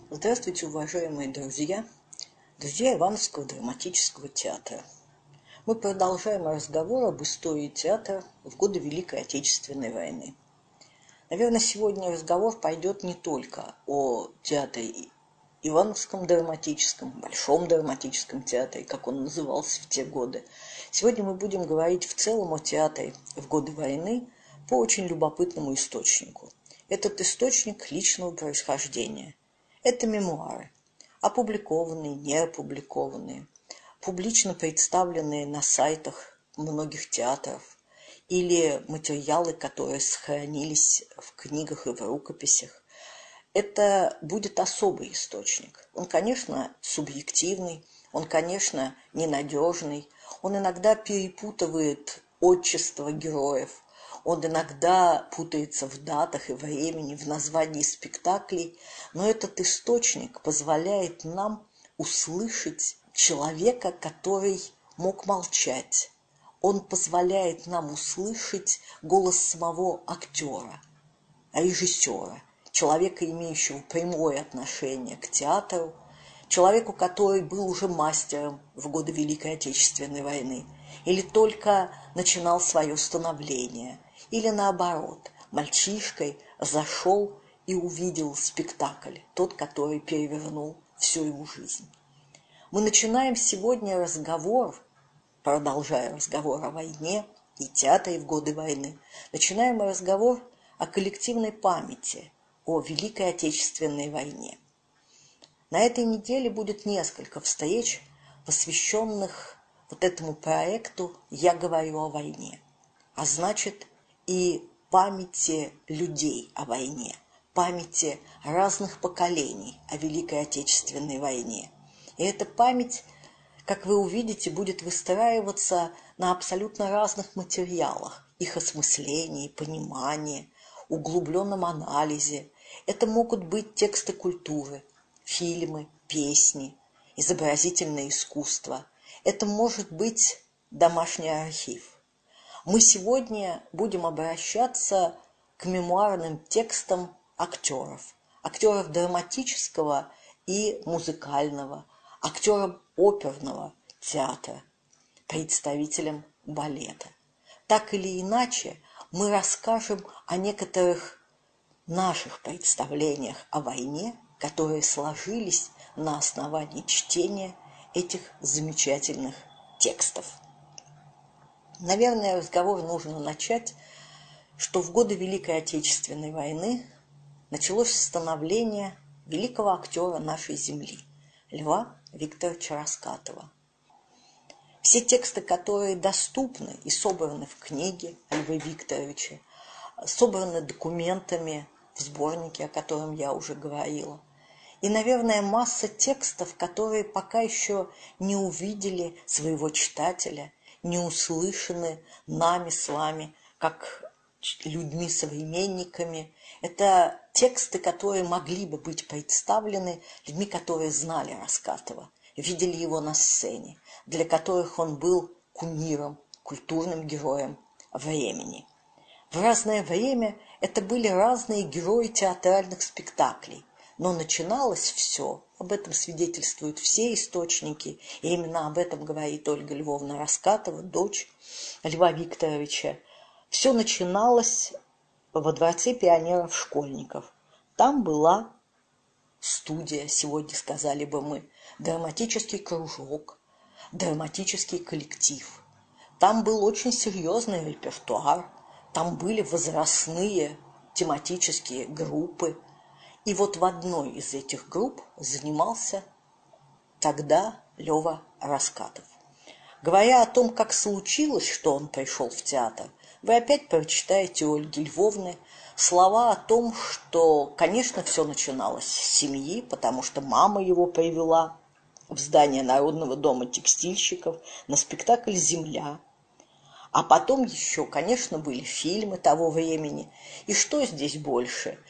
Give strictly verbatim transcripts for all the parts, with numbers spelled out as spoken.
Здравствуйте, уважаемые друзья, друзья Ивановского драматического театра. Мы продолжаем разговор об истории театра в годы Великой Отечественной войны. Наверное, сегодня разговор пойдет не только о театре Ивановском драматическом, Большом драматическом театре, как он назывался в те годы. Сегодня мы будем говорить в целом о театре в годы войны по очень любопытному источнику. Этот источник личного происхождения. Это мемуары, опубликованные, не опубликованные, публично представленные на сайтах многих театров или материалы, которые сохранились в книгах и в рукописях. Это будет особый источник. Он, конечно, субъективный, он, конечно, ненадежный, он иногда перепутывает отчество героев, он иногда путается в датах и времени, в названии спектаклей, но этот источник позволяет нам услышать человека, который мог молчать. Он позволяет нам услышать голос самого актера, режиссера, человека, имеющего прямое отношение к театру, человеку, который был уже мастером в годы Великой Отечественной войны, или только начинал свое становление, или наоборот, мальчишкой зашел и увидел спектакль, тот, который перевернул всю его жизнь. Мы начинаем сегодня разговор, продолжая разговор о войне и театре в годы войны, начинаем разговор о коллективной памяти, о Великой Отечественной войне. На этой неделе будет несколько встреч, посвященных вот этому проекту «Я говорю о войне», а значит и памяти людей о войне, памяти разных поколений о Великой Отечественной войне. И эта память, как вы увидите, будет выстраиваться на абсолютно разных материалах, их осмыслении, понимании, углубленном анализе. Это могут быть тексты культуры, фильмы, песни, изобразительное искусство. Это может быть домашний архив. Мы сегодня будем обращаться к мемуарным текстам актеров, актеров драматического и музыкального, актеров оперного театра, представителям балета. Так или иначе, мы расскажем о некоторых наших представлениях о войне, которые сложились на основании чтения этих замечательных текстов. Наверное, разговор нужно начать, что в годы Великой Отечественной войны началось становление великого актера нашей земли, Льва Викторовича Раскатова. Все тексты, которые доступны и собраны в книге Льва Викторовича, собраны документами в сборнике, о котором я уже говорила. И, наверное, масса текстов, которые пока еще не увидели своего читателя, не услышаны нами с вами, как людьми-современниками. Это тексты, которые могли бы быть представлены людьми, которые знали Раскатова, видели его на сцене, для которых он был кумиром, культурным героем времени. В разное время это были разные герои театральных спектаклей, но начиналось все, об этом свидетельствуют все источники, и именно об этом говорит Ольга Львовна Раскатова, дочь Льва Викторовича. Все начиналось во Дворце пионеров-школьников. Там была студия, сегодня сказали бы мы, драматический кружок, драматический коллектив. Там был очень серьезный репертуар, там были возрастные тематические группы. И вот в одной из этих групп занимался тогда Лёва Раскатов. Говоря о том, как случилось, что он пришел в театр, вы опять прочитаете у Ольги Львовны слова о том, что, конечно, все начиналось с семьи, потому что мама его привела в здание Народного дома текстильщиков на спектакль «Земля». А потом еще, конечно, были фильмы того времени. И что здесь больше?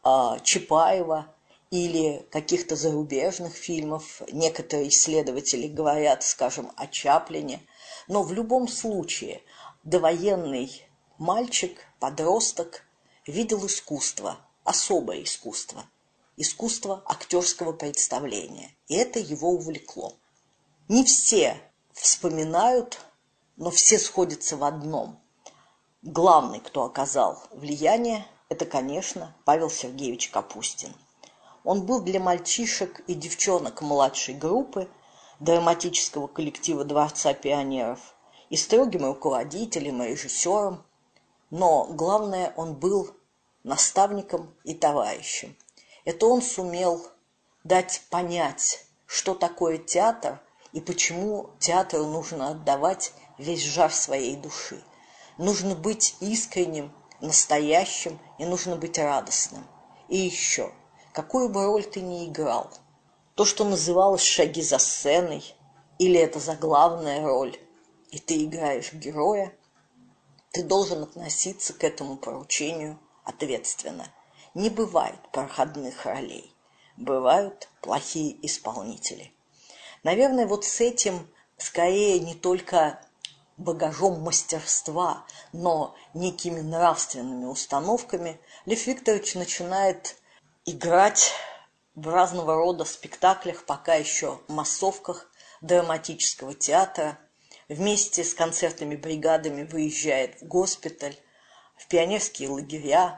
Чапаева или каких-то зарубежных фильмов. Некоторые исследователи говорят, скажем, о Чаплине. Но в любом случае довоенный мальчик, подросток видел искусство, особое искусство. искусство актерского представления. И это его увлекло. Не все вспоминают, но все сходятся в одном. Главный, кто оказал влияние, это, конечно, Павел Сергеевич Капустин. Он был для мальчишек и девчонок младшей группы драматического коллектива Дворца пионеров и строгим руководителем и режиссером, но главное, он был наставником и товарищем. Это он сумел дать понять, что такое театр и почему театру нужно отдавать весь жар своей души. Нужно быть искренним, настоящим и нужно быть радостным. И еще, какую бы роль ты ни играл, то, что называлось «шаги за сценой», или это заглавная роль, и ты играешь героя, ты должен относиться к этому поручению ответственно. Не бывает проходных ролей, бывают плохие исполнители. Наверное, вот с этим скорее не только багажом мастерства, но некими нравственными установками Лев Викторович начинает играть в разного рода спектаклях, пока еще массовках драматического театра. Вместе с концертными бригадами выезжает в госпиталь, в пионерские лагеря.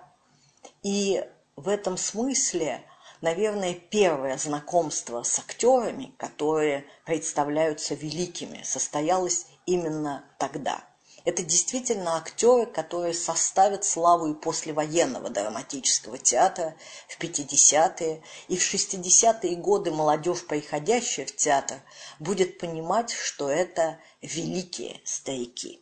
И в этом смысле, наверное, первое знакомство с актерами, которые представляются великими, состоялось именно тогда. Это действительно актеры, которые составят славу и послевоенного драматического театра в пятидесятые и в шестидесятые годы молодежь, приходящая в театр, будет понимать, что это великие старики.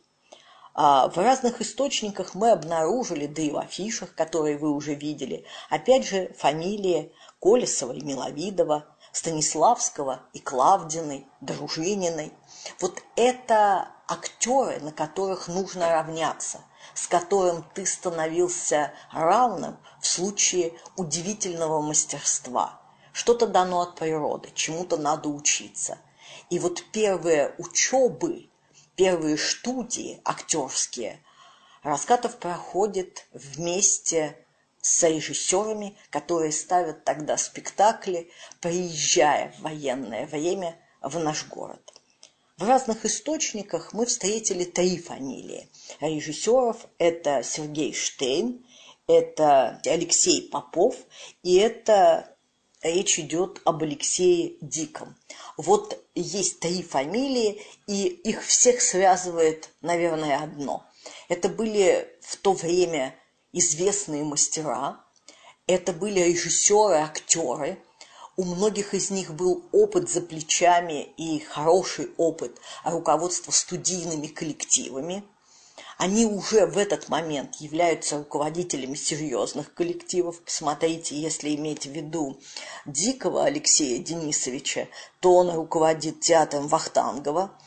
В разных источниках мы обнаружили, да и в афишах, которые вы уже видели, опять же, фамилии Колесова и Миловидова, Станиславского и Клавдиной, Дружининой. Вот это актеры, на которых нужно равняться, с которым ты становился равным в случае удивительного мастерства. Что-то дано от природы, чему-то надо учиться. И вот первые учебы, первые студии актерские Раскатов проходит вместе с режиссерами, которые ставят тогда спектакли, приезжая в военное время в наш город. В разных источниках мы встретили три фамилии режиссеров. Это Сергей Штейн, это Алексей Попов и это речь идет об Алексее Диком. Вот есть три фамилии, и их всех связывает, наверное, одно. Это были в то время известные мастера, это были режиссеры, актеры. У многих из них был опыт за плечами и хороший опыт руководства студийными коллективами. Они уже в этот момент являются руководителями серьезных коллективов. Посмотрите, если иметь в виду Дикого Алексея Денисовича, то он руководит театром Вахтангова.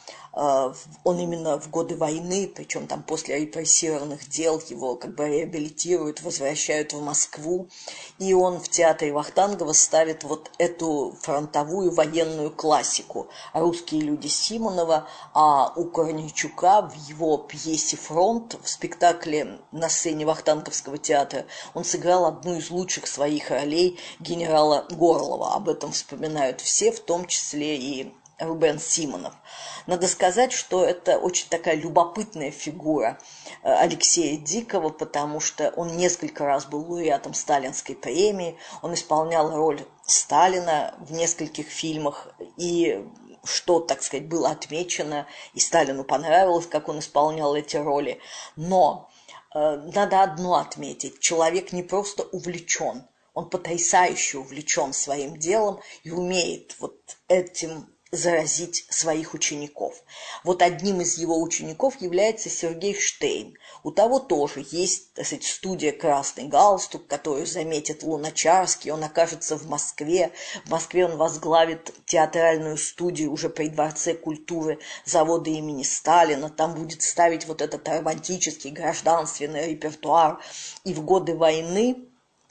Он именно в годы войны, причем там после репрессированных дел его как бы реабилитируют, возвращают в Москву. И он в театре Вахтангова ставит вот эту фронтовую военную классику «Русские люди» Симонова, а у Корнейчука в его пьесе «Фронт» в спектакле на сцене Вахтанговского театра он сыграл одну из лучших своих ролей генерала Горлова. Об этом вспоминают все, в том числе и Рубен Симонов. Надо сказать, что это очень такая любопытная фигура Алексея Дикого, потому что он несколько раз был лауреатом Сталинской премии, он исполнял роль Сталина в нескольких фильмах, и что, так сказать, было отмечено, и Сталину понравилось, как он исполнял эти роли. Но э, надо одно отметить, человек не просто увлечен, он потрясающе увлечен своим делом и умеет вот этим заразить своих учеников. Вот одним из его учеников является Сергей Штейн. У того тоже есть, так сказать, студия «Красный галстук», которую заметит Луначарский. Он окажется в Москве. В Москве он возглавит театральную студию уже при Дворце культуры завода имени Сталина. Там будет ставить вот этот романтический гражданственный репертуар. И в годы войны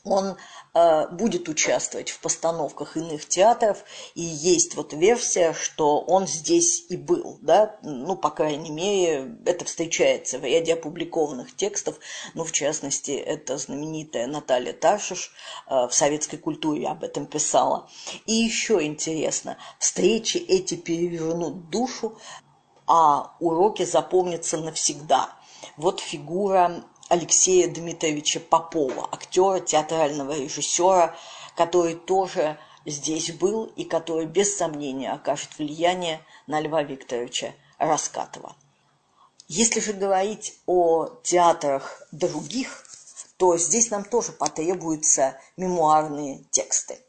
он э, будет участвовать в постановках иных театров, и есть вот версия, что он здесь и был, да, ну, по крайней мере, это встречается в ряде опубликованных текстов, ну, в частности, это знаменитая Наталья Таршиш э, в «Советской культуре» об этом писала. И еще интересно, встречи эти перевернут душу, а уроки запомнятся навсегда. Вот фигура Алексея Дмитриевича Попова, актера, театрального режиссера, который тоже здесь был и который без сомнения окажет влияние на Льва Викторовича Раскатова. Если же говорить о театрах других, то здесь нам тоже потребуются мемуарные тексты.